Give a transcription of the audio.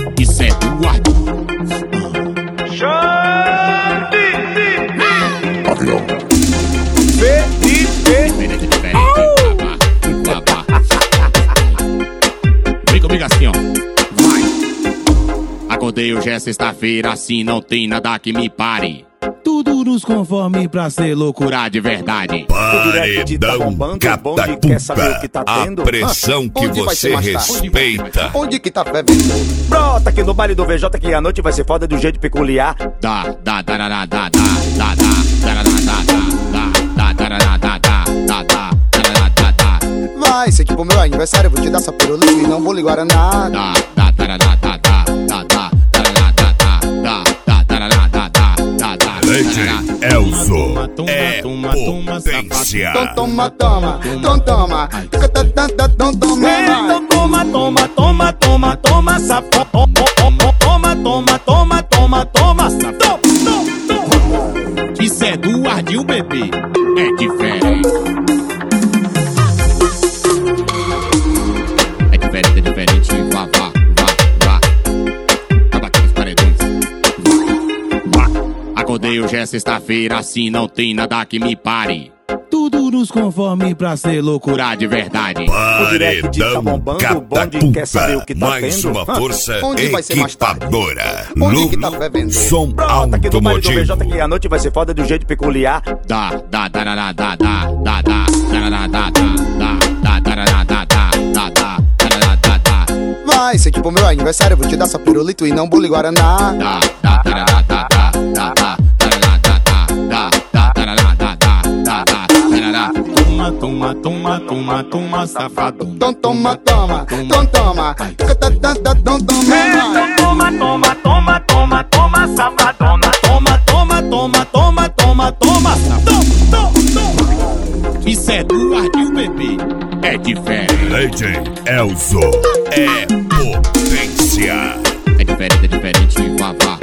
Isso é do Arthur. Avião. Vem comigo assim, ó. Vai. Acordei hoje é sexta-feira, assim não tem nada que me pare. Tudo nos conforme pra ser loucura de verdade. Paredão Catapulta, a pressão que você respeita. Onde que tá fervendo? Brota aqui no baile do VJ que a noite vai ser foda do jeito peculiar. Vai, sei que pro meu aniversário eu vou te dar essa pirulita e não vou ligar a nada. Legend Elzo é potência. Toma, toma, toma, toma, toma, safado. Toma, safado. Isso é do Ardil, bebê. É diferente. É diferente. Vá. Acaba aqui nos paredões. Vá. Acordei hoje é sexta-feira, assim não tem nada que me pare. Tudo nos conforme pra ser loucura de verdade. Paredão Catapulta, mais uma força equipadora. Lulu, som automotivo. Que a noite vai ser foda do jeito peculiar. Vai, sei que pro meu aniversário eu vou te dar essa pirulito e não vou ligar a nada. Toma, safado. Toma, safadona. Toma. Isso é do Ardil, bebê. É diferente. Legend Elzo é potência. É diferente. Vá.